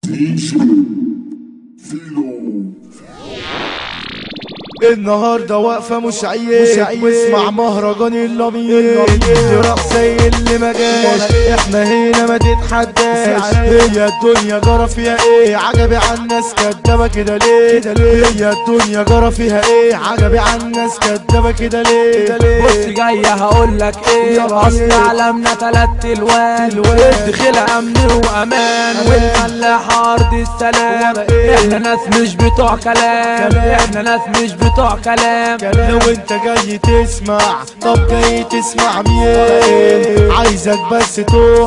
النهارده واقفه مش عيب واسمع مهرجان اللمير راح زي اللي ما جاش. احنا هنا ما تتحداش. هي الدنيا جرى فيها ايه؟ عجبي عالناس كدابه كده ليه؟ هي الدنيا جرى فيها ايه؟ عجبي عالناس كدابه كده ليه؟ بص جايه هقولك ايه؟ اصل عالمنا تلات الوان، الدخيل امن وامان والملاحه ارض السلام. احنا ناس مش بتوع كلام، احنا ناس مش بتوع كلام. لو انت جاي تسمع، طب جاي تسمع مين؟ عايزك بس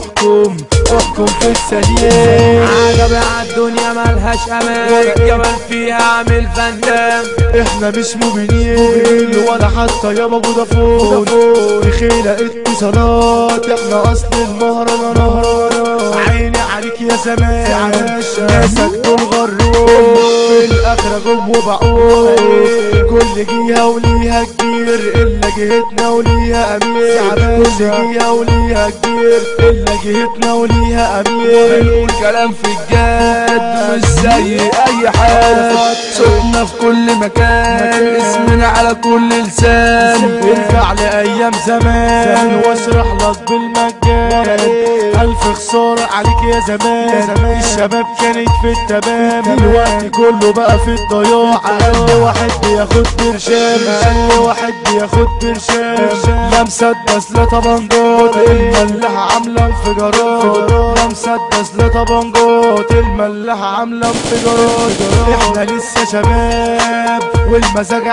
احكم في السليم. عجبي عالدنيا ملهاش امان، جبل فيها عامل فندام. احنا مش مؤمنين ولا حتى يابا فودافون بخيلة اتصالات. احنا اصل المهرجانات. عيني عليك يا زمان، ناسك دول غرور في الاخرة جم وبعور. كل جهة وليها كبير الا جهتنا وليها امير. كل جهة وليها كبير الا جهتنا وليها امير. بنقول كلام في الجد مش زي اي حد، صوتنا في كل مكان، اسمنا على كل لسان. ارجع لايام زمان واشرح لك بالمجان. الف خسارة عليك يا زمان. الشباب كانت في التمام، دلوقتي كله بقى في الضياع. اقل واحد بياخد برشام، اقل واحد بياخد برشام. لا مسدس لا طبنجات، الملاحة عاملة انفجارات. لا مسدس لا طبنجات، الملاحة عاملة انفجارات. احنا لسه شباب والمزاج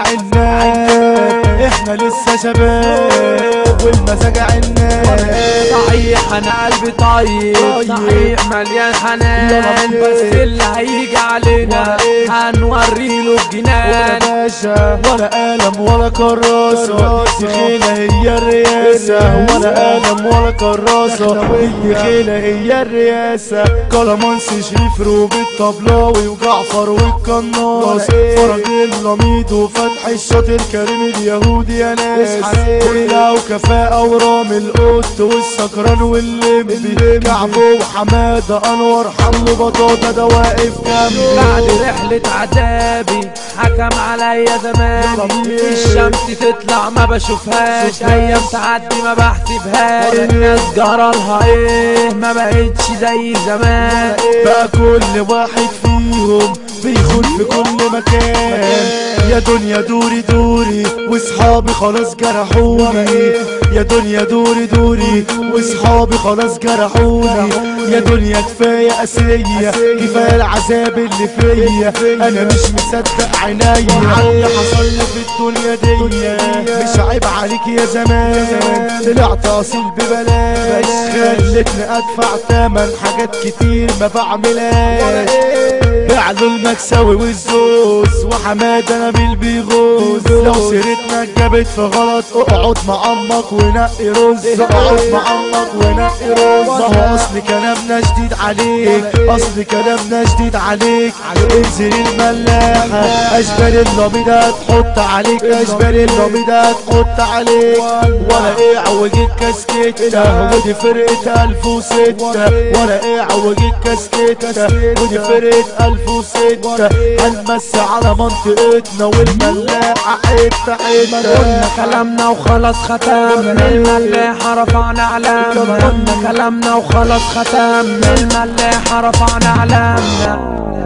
عناب. احنا لسه شباب والمزاج عناب. صحيح انا قلبي طيب، صحيح مليان حنان، بس اللي هيجي علينا هنوريله الجنان. ولا باشا ولا قلم ولا كراسة، دخيلة هي الرئاسة. ولا قلم ولا كراسة، دخيلة هي الرئاسة. كلامانس شريف روب الطبلاوي وجعفر والقناص، فرج اللميد وفتحي الشاطر كريم اليهودي يا ناس. كلها وكفاءة ورامي القط والسكران واللمبي. كعبه وحمادة انور حمو بطاطا ده واقف جنبي. بعد رحلة عذابي حكم عليا زماني، الشمس تطلع ما بشوفهاش، ايام تعدي ما بحسبهاش. الناس جرالها ايه؟ ما بقتش زي زمان. بقى كل واحد فيهم بيخون في كل مكان. يا دنيا دوري دوري واصحابي خلاص جرحوني. يا دنيا دوري دوري واصحابي خلاص جرحوني. يا دنيا كفاية قاسية، كفاية العذاب اللي فيا. انا مش مصدق عينيا اللي حصل لي في الدنيا دي. مش عيب عليك يا زمان، طلعت اصيل ببلاش. خلتني ادفع تمن حاجات كتير ما بعملهاش. بعلو المكساوي والزوز وحمادة نبيل بيغوز. لو سيرتنا جابت في غلط اقعد مع امك ونقي رز. اقعد مع امك ونقي رز. ما هو اصل كلامنا شديد عليك، اصل كلامنا شديد عليك. انزل الملاحة اشبال اللميدة تحط عليك، اشبال اللميدة تحط عليك. ولا ايه عوجيك كاسكيتة ودي فرقة 1006. ولا ايه عوجيك كاسكيتة ودي فرقة 1006. هنمسي على منطقتنا والملاحة حتة حتة. قلنا كلامنا وخلاص ختم، الملاحة رفعنا علامنا. قلنا كلامنا وخلاص ختم، الملاحة رفعنا علامنا.